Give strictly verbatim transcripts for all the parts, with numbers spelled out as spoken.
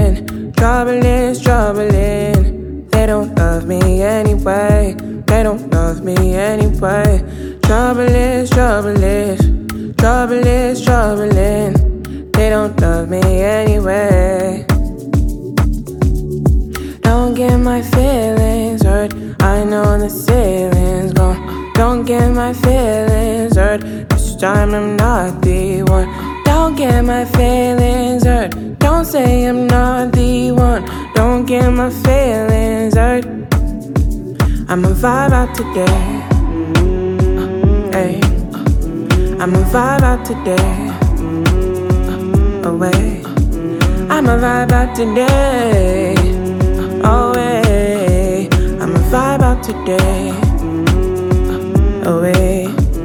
troubling, troubling, troubling. They don't love me anyway. They don't love me anyway. Trouble is, trouble is, trouble is, troubling. They don't love me anyway. Don't get my feelings hurt. I know the ceiling's gone. Don't get my feelings hurt. This time I'm not the one. Don't get my feelings hurt. Don't say I'm not the one. Don't get my feelings hurt. I'ma vibe out today. Hey, I'ma vibe out today. Away, I'ma vibe out today. Away, I'ma vibe out today. Away.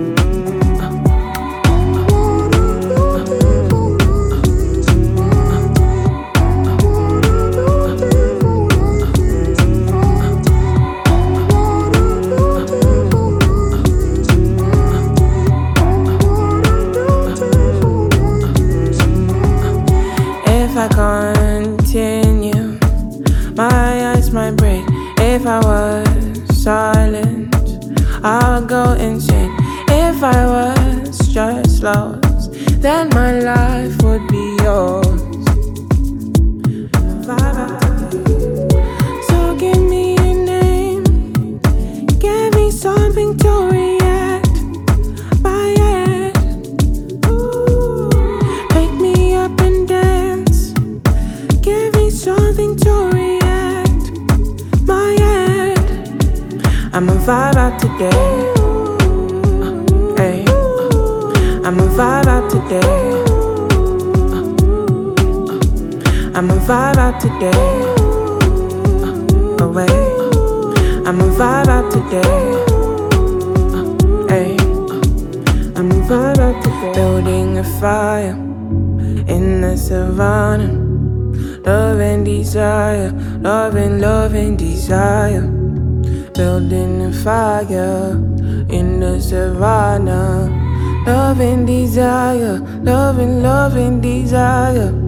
If I continue, my eyes might break. If I was silent, I would go insane. If I was just lost, then my life would be yours. Vibe out today. So give me a name, give me something to react by it. Ooh, wake me up and dance. Give me something to react my head. I'ma vibe out today. Hey, I'ma vibe out today. I'ma vibe out today. Away, I'ma vibe out today. Hey, I'ma vibe out today. Building a fire in the savannah. Love and desire, love and love and desire. Building a fire in the savannah. Love and desire, love and love and desire.